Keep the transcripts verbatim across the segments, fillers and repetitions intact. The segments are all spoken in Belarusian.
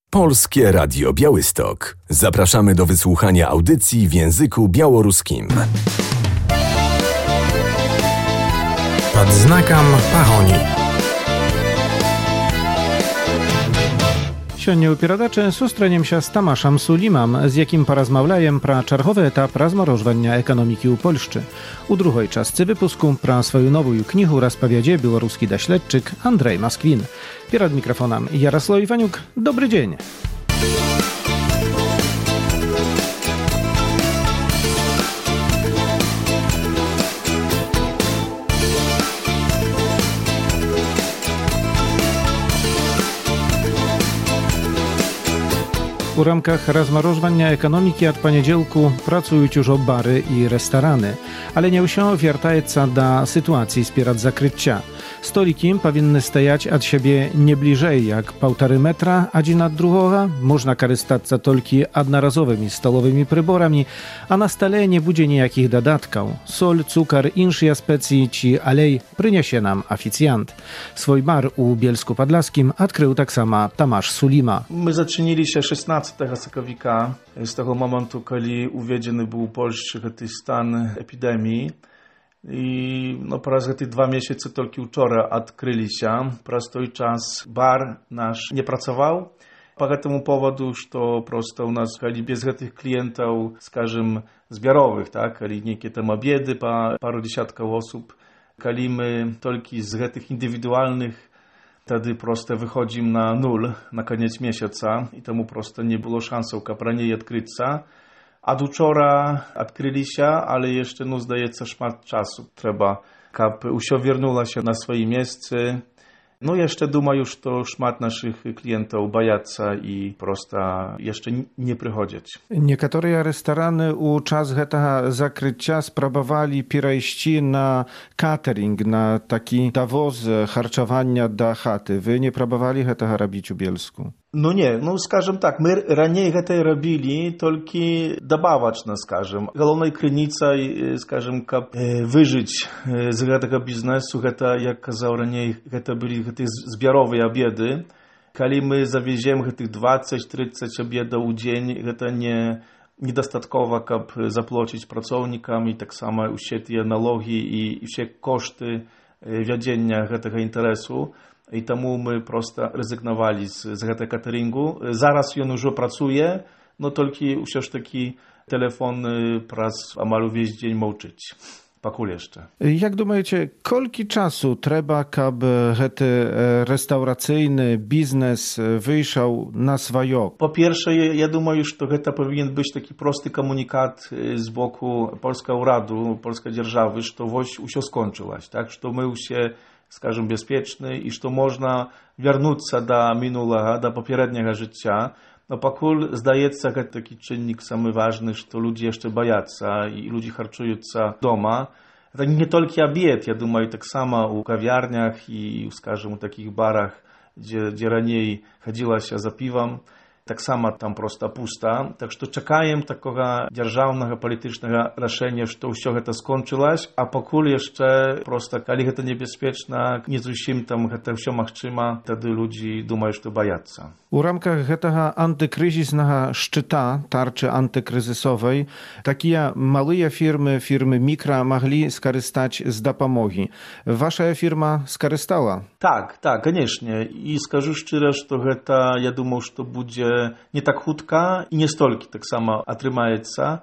Polskie Radio Białystok. Zapraszamy do wysłuchania audycji w języku białoruskim. Pod znakом Paroni. Сёння ў перадачы сустрэнем się z Tamaszem Sulimam, z jakim porozmawiajem про czerwowy etap rozmrożwania ekonomiki u Polszczy. U drugiej części wypusku про swoją nową knihę rozpowiedzie białoruski daśledczyk Andrzej Maskwin. Przed mikrofonem Jarosław Iwaniuk. Dobry dzień. U ramkach rozmrożwania ekonomiki od poniedziałku pracują już bary i restorany, ale nie się wiertaється do sytuacji spierad zakrycia. Stoliki powinny stajać od siebie nie bliżej jak półtorej metra один od drugiego, można korzystać tylko jednorazowymi stolowymi przyborami, a na stole nie będzie nijakich dodatków. Sol, cukor, inne specji czy olej przyniesie nam oficjant. Swój bar u Bielsku Podlaskim odkrył tak samo Tomasz Sulima. My zaczynili się szesnastego października, z tego momentu, kiedy uwiedziony był w Polsce ten stan epidemii. I no, przez te dwa miesiące tylko wczoraj odkryli się. Przez ten czas bar nasz nie pracował. Po temu powodu, że prosto u nas byli bez tych klientów, скажем, zbiorowych, tak? Czyli niekie tam obiedy po paru dziesiątków osób. Kiedy my tylko z tych indywidualnych, wtedy prosto wychodzimy na nul na koniec miesiąca i temu prosto nie było szansy kapranie odkryć się. A do wczoraj odkryli się, ale jeszcze, no, zdaje się, szmat czasu trzeba, aby usią wernula się na swoje miejsce. No jeszcze думаю, że to szmat naszych klientów bojaca i prosto jeszcze nie przychodzić. Niektóre restorany u czas tego zakrycia spróbowali przejść na catering, na taki dowoz harczowania do chaty. Wy nie próbowali tego robić u Bielsku? No nie, no скажем tak, my raniej to robili, tylko dobawaczne, скажем. Główną krynicą, скажем, aby wyżyć z tego biznesu, to, jak kazał raniej, to byli te zbiorowe obiedy. Kiedy my zawieziemy tych dwadzieścia trzydzieści obiadów w dzień, to nie niedostatkowo, aby zapłacić pracownikom i tak samo usieć analogi i wszystkie koszty wiedzenia tego interesu. I temu my prosto rezygnowali z, z tego cateringu. Zaraz on już pracuje, no tylko już taki telefon przez amalu wieś dzień mołczyć. Pakul jeszcze. Jak думаете, kolki czasu trzeba, aby ten restauracyjny biznes wyszedł na swoje? Po pierwsze, ja думаю, że to powinien być taki prosty komunikat z boku Polskiego Uradu, Polskiej Dzierżawy, że woś już skończyłaś, tak? Że my już się, скажем, bezpieczny i że można wrócić do minulego, do poprzedniego życia. No pakul zdaje się taki czynnik samy ważny, że ludzie jeszcze boją i ludzie harczują się doma. To nie tylko obiad, ja думаю, tak samo u kawiarniach i, скажем, u takich barach, gdzie, gdzie raniej chodziła się za piwem. Tak samo tam prosto pusta. Tak że czekają takiego dzierżawnego, politycznego rozwiązania, że to wszystko to skończyłaś, a pokul jeszcze prosto, kiedy to niebezpieczne, nie zrzucimy tam to wszystko możliwe, wtedy ludzie думаją, że to boją. U ramkach tego antykryzysnego szczyta, tarczy antykryzysowej, takie małe firmy, firmy mikro mogli skorzystać z dopomogi. Wasza firma skorzystała? Tak, tak, koniecznie. I скажу szczerze, że to, ja думаю, że to będzie nie tak chudka i nie stolki tak samo otrzymaється.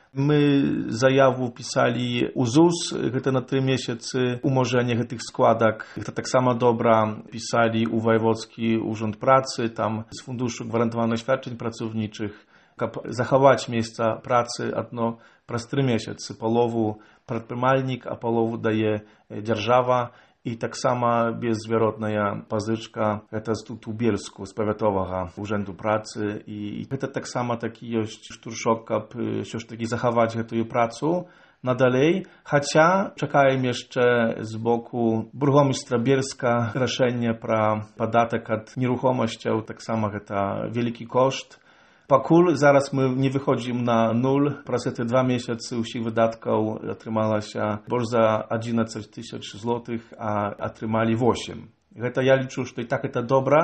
My zajawu pisali u ZUS, to na tym miesiącu umorzenie tych składek. To tak samo dobra pisali u Wojewódzki Urząd Pracy, tam z Funduszu Gwarantowanych Świadczeń Pracowniczych, aby zachować miejsca pracy, одно przez trzy miesiące. Połowu przedprymalnik, a połowu daje dzierżawa. I tak samo bezzwrotna pożyczka, to jest tu w Bielsku, z Powiatowego Urzędu Pracy. I to tak samo taki jest szturszok, aby все-таки zachować tę pracę nadalej. Chociaż czekają jeszcze z boku burmistrza Bielska rozwiązanie pro podatek od nieruchomości, tak samo to wielki koszt. Pakul zaraz my nie wychodzimy na nul, przez te dwa miesiące usich wydatków otrzymała się больше za jedenaście tysięcy złotych, a otrzymali osiem. To ja liczę, że to i tak to dobra,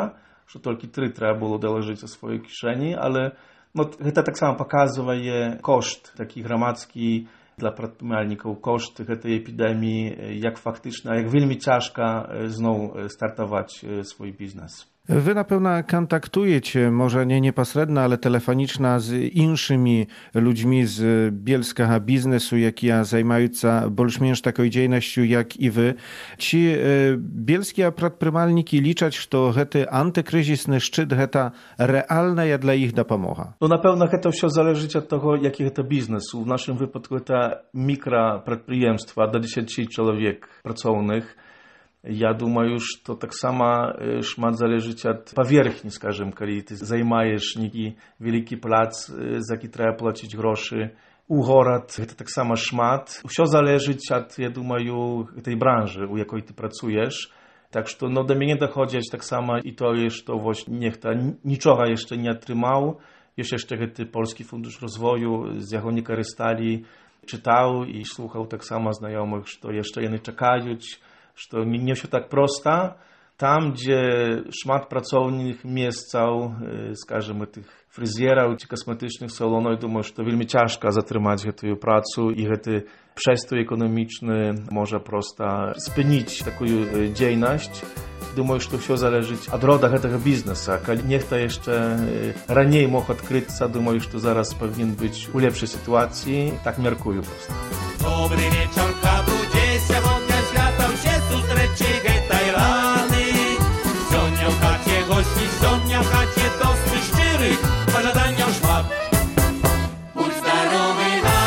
że tylko trzy trzeba było dołożyć ze swojej kieszeni, ale no, to tak samo pokazuje koszt taki gramadzki dla przedsiębiorców, koszt tej epidemii, jak faktycznie, jak wielmi ciężko znowu startować swój biznes. Wy na pewno kontaktujecie, może nie nieposrednio, ale telefonicznie z innymi ludźmi z bielskiego biznesu, які zajmują больш-менш taką działalnością jak i wy. Czy bielskie przedsiębiorniki liczą, że ten antykryzysny szczyt to realna dla ich dopomoga? No na pewno to wszystko zależy od tego, jaki to biznes. W naszym wypadku to mikroprzedsiębiorstwa do dziesięciu człowiek pracownych. Ja думаю, что так само шмат залежить от поверхни, скажем, коли ты займаешь некий великий плац, за который треба платить гроши, у город, это так само шмат. Все залежить от, я думаю, tej branży, u jakiej ty pracujesz. Tak, że no, do mnie dochodzi tak samo i to jest, że właśnie niech to niczego jeszcze nie otrzymał. Jest jeszcze ten Polski Fundusz Rozwoju, z jakiego nie korzystali, czytał i słuchał tak samo znajomych, że jeszcze jedni czekają. Że nie все tak prosto. Tam, gdzie szmat pracownych miejscał, скажем, tych fryzjerów czy kosmetycznych salonów, думаю, że wielmi ciężko zatrzymać tę pracę i ten przestój ekonomiczny może prosto spędzić taką działalność. Думаю, że все zależy od roda tego biznesu. Niech to jeszcze raniej mógł odkryć, думаю, że zaraz powinien być w lepszej sytuacji. Tak miarkuję po prostu. Dobry wieczór, kabudzie, сегодня świata się zustreczy tej rany. Сегодня w chacie gości, сегодня w chacie tosty szczerych, pożadania szmat. Будь здоровый,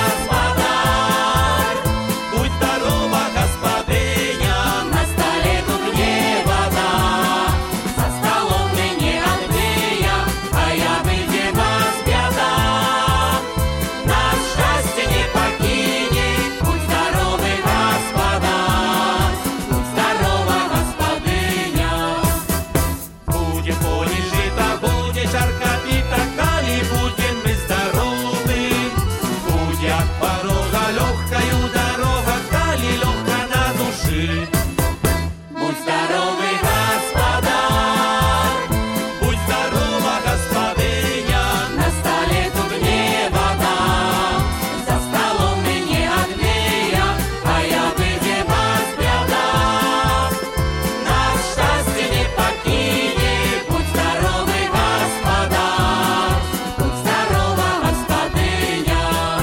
господар, будь здорова, господыня. На столе тут не вода, за столом мы не Англия, а я выйдем вас беда. Нас счастье не покинет, будь здоровый, господар, будь здорова, господыня. Будет поле жито, будет жарко пита, коли будем мы здоровы. Будет от порога легкою дорога, коли легко на души. Будь здоровый, господар, будь здорова, господыня. На столе тут не вода, за столом мы не Англия, а я выйдем вас беда. Нас счастье не покинет, будь здоровый, господар, будь здорова, господыня.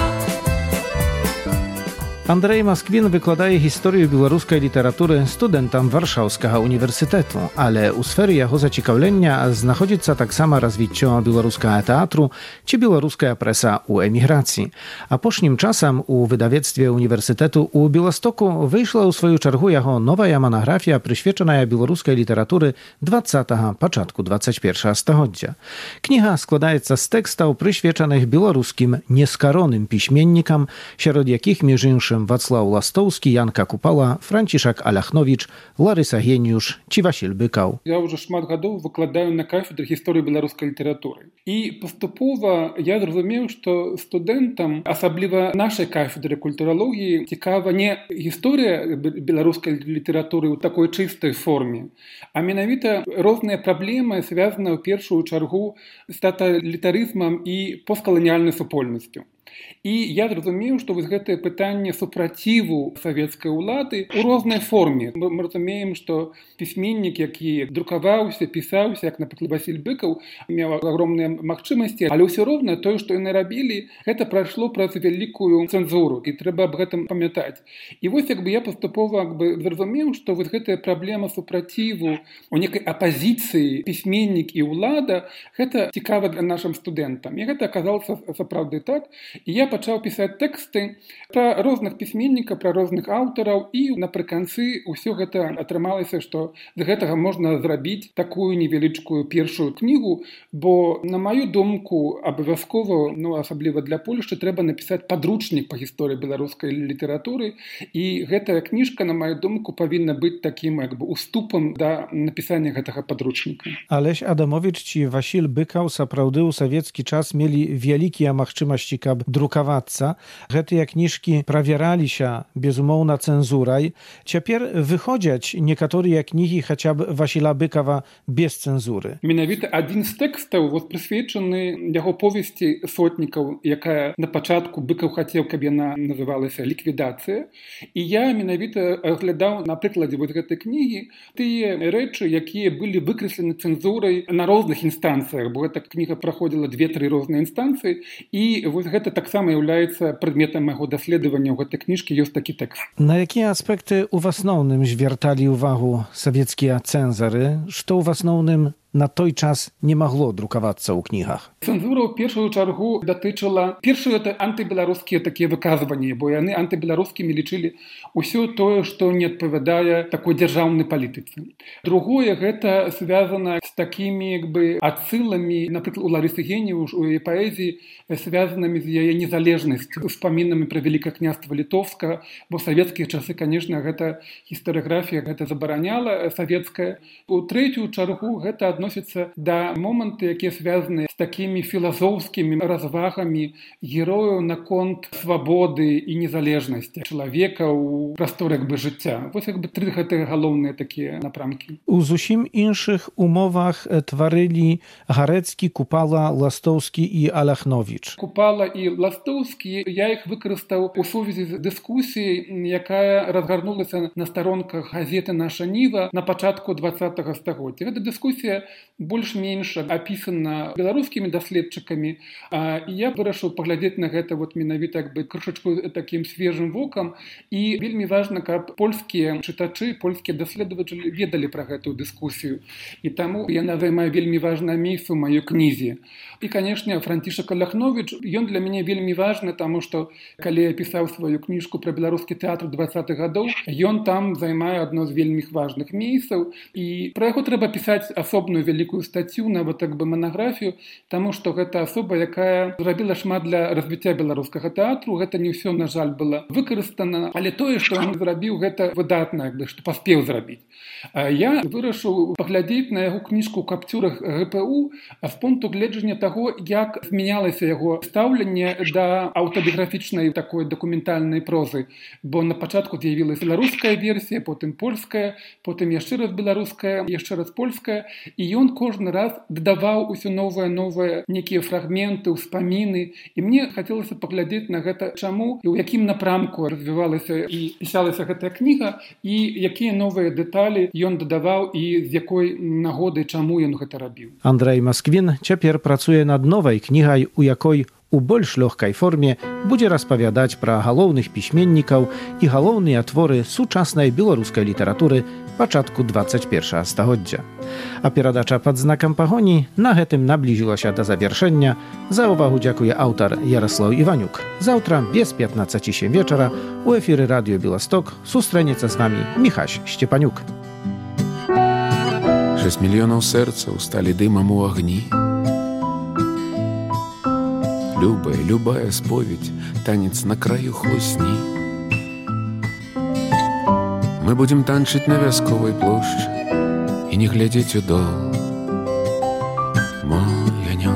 Andrzej Maskwin wykładaje historię białoruskiej literatury studentom Warszawskiego Uniwersytetu, ale u sfery jego zaciekawienia znajduje się tak samo rozwicie białoruskiego teatru czy białoruska presa u emigracji. A posznim czasem u wydawnictwie Uniwersytetu u Białostoku wyszła u swoją czergu jako nowa monografia przyświecona białoruskiej literatury dwudziestego początku dwudziestego pierwszego stulecia. Kniha składa się z tekstów przyświeczonych białoruskim nieskaronym piśmiennikom, wśród jakich między innymi Wacław Lastowski, Janka Kupała, Franciszek Alachnowicz, Larysa Geniusz czy Wasil Bykał. Я уже шмат гадоў выкладаю на кафедры гісторыі беларускай літаратуры. І паступова я зразумеў, што студэнтам, асабліва нашай кафедры культуралогіі, цікава не гісторыя беларускай літаратуры ў такой чыстай форме, а менавіта розныя праблемы, звязаныя ў першую чаргу з таталітарызмам і посткаланіяльнай супольнасцю. І я зразумеў, што вось гэтае пытанне супраціву савецкай улады ў рознай форме. Мы разумеем, што пісьменнік, які друкаваўся, пісаўся, як, напрыклад, Васіль Быкаў, меў агромныя магчымасці, але ўсё роўна тое, што яны рабілі, гэта прайшло праз вялікую цэнзуру, і трэба аб гэтым памятаць. І вось як бы я паступова як бы зразумеў, што вось гэтая праблема супраціву у некай апазіцыі пісьменнік і ўлада, гэта цікава для нашым студэнтам. І гэта аказалася сапраўды так. І я пачаў пісаць тэксты пра розных пісьменнікаў, пра розных аўтараў, і напрыканцы ўсё гэта атрымалася, што з гэтага можна зрабіць такую невялічкую першую кнігу, бо, на маю думку, абавязкова, ну, асабліва для Польшчы, трэба напісаць падручнік па гісторыі беларускай літаратуры, і гэтая кніжка, на маю думку, павінна быць такім як бы уступам да напісання гэтага падручніка. Aleś Adamowicz czy Wasil Bykał сапраўды ў савецкі час мелі вялікія магчымасці, каб каб друкавацца. Гэтыя кніжкі правяраліся, безумоўна, цэнзурай. Цяпер выходзяць некаторыя кнігі хаця б Васіла Быкава без цэнзуры. Менавіта адзін з тэкстаў вот прысвечаны яго повесці сотнікаў, якая на пачатку Быкаў хацеў, каб яна называлася «Ліквідацыя». І я менавіта разглядаў на прыкладзе вот гэтай кнігі тыя рэчы, якія былі выкрэслены цэнзурай на розных інстанцыях, бо гэта кніга праходзіла две-тры розныя інстанцыі, і вось гэта таксама з'яўляецца прадметам майго даследавання. У гэтай кніжкі ёсць такі тэкст. На якія аспекты ў асноўным звярталі ўвагу савецкія цэнзары, што ў асноўным на той час не магло друкавацца ў кнігах? Цэнзура ў першую чаргу датычыла... Першае, это антыбеларускія такія выказванні, бо яны антыбеларускімі лічылі ўсё тое, што не адпавядае такой дзяржаўнай палітыцы. Другое, гэта звязана з такімі як бы адсыламі, напрыклад, у Ларысы Генеўш, у яе паэзіі, звязанымі з яе незалежнасцю, успамінамі пра Вялікае княства Літоўскага, бо савецкія часы, канешне, гэта гістарыяграфія, гэта забараняла савецкая. У трэцюю чаргу гэта адносіцца да моманты, якія звязаны з такімі філасофскімі развагамі герояў наконт свабоды і незалежнасці чалавека ў прасторы як бы жыцця. Вось як бы тры гэтыя галоўныя такія напрамкі. У зусім іншых умовах тварылі Гарэцкі, Купала, Ластоўскі і Аляхновіч. Купала і Ластоўскі, я іх выкарыстаў у сувязі з дыскусіяй, якая разгарнулася на старонках газеты «Наша Ніва» на пачатку двадцатага стагоддзя. Гэта дыскусія больш-менш апісана беларускімі даследчыкамі, і я вырашыў паглядзець на гэта вот менавіта як бы крышачку такім свежым вокам, і вельмі важна, каб польскія чытачы, польскія даследавачы ведалі пра гэтую дыскусію. І таму яна займае вельмі важнае месца ў маёй кнізе. І, канешне, Францішак Аляхновіч, ён для мяне вельмі важны, таму што, калі я пісаў сваю кніжку пра беларускі тэатр двадцатых гадоў, ён там займае адно з вельмі важных месцаў, і пра яго трэба пісаць асобную вялікую стаццю, нават так бы манаграфію, таму што гэта асоба, якая зрабіла шмат для развіцця беларускага тэатру. Гэта не ўсё, на жаль, было выкарыстана, але тое, што ён зрабіў, гэта выдатна, як бы, што паспеў зрабіць. Я вырашыў паглядзець на яго кніжку ў капцюрах гэ пэ у з пункту гледжання таго, як змянялася яго стаўленне да аўтабіяграфічнай такой дакументальнай прозы. Бо на пачатку з'явілася беларуская версія, потым польская, потым яшчэ раз беларуская, яшчэ раз польская, і ён кожны раз дадаваў усё новае, новае, некія фрагменты, ўспаміны, і мне хацелася паглядзець на гэта, чаму і ў якім напрамку развівалася і пісалася гэтая кніга, і якія новыя дэталі ён дадаваў і з якой нагоды, чаму ён гэта рабіў. Андрэй Масквін цяпер працуе над новай кнігай, у якой у больш лёгкай форме будзе распавядаць пра галоўных пісьменнікаў і галоўныя творы сучаснай беларускай літаратуры пачатку двадцать першага стагоддзя. А перадача пад знакам пагоні на гэтым наблізілася да завяршэння. За ўвагу дзякуе аўтар Яраслаў Іванюк. Заўтра без пятнадцати сем вечара у эфіры радыё Беласток сустрэнецца з вамі Міхась Сцепанюк. Шесть мільёнаў сэрцаў сталі дымам у агні. Любая, любая споведь, танец на краю хлусні. Мы будем танчыць на вясковай плошчы і не глядзець удол. Мой анёл.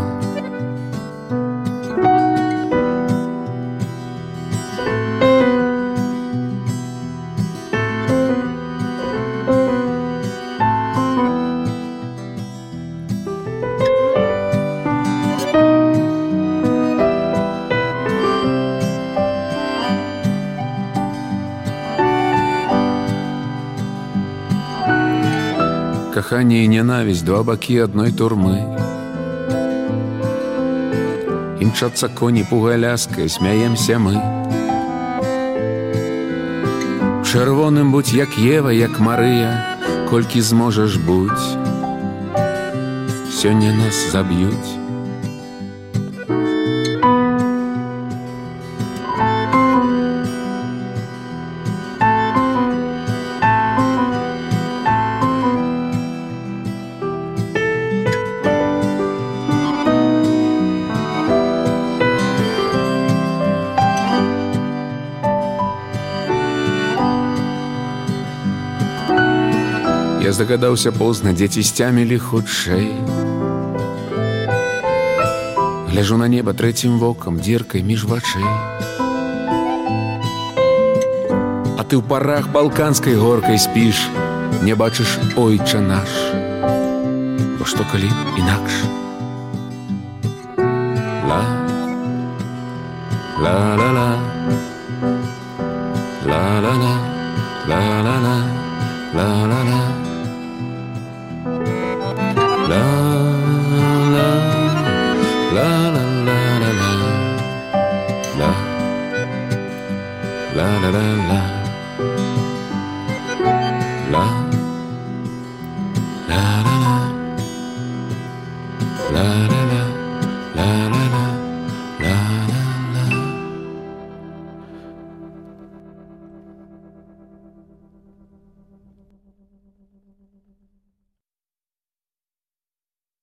Каханне і ненавісць, два бакі адной турмы. Імчацца коні пугаляскай, смяемся мы. Чырвоным будь як Ева, як Марыя, колькі зможаш будь. Сёння нас заб'юць. Я здагадаўся позна, дзеці сцямілі хутчэй. Гляжу на неба трэцім вокам, дзіркай між вачэй. А ты ў парах балканскай горкай спіш, не бачыш ойча наш. Бо што калі інакш? Ла, ла-ла-ла, ла-ла-ла, ла-ла-ла, ла-ла-ла, ла-ла, ла-ла-ла-ла-ла, ла, ла-ла-ла-ла, ла.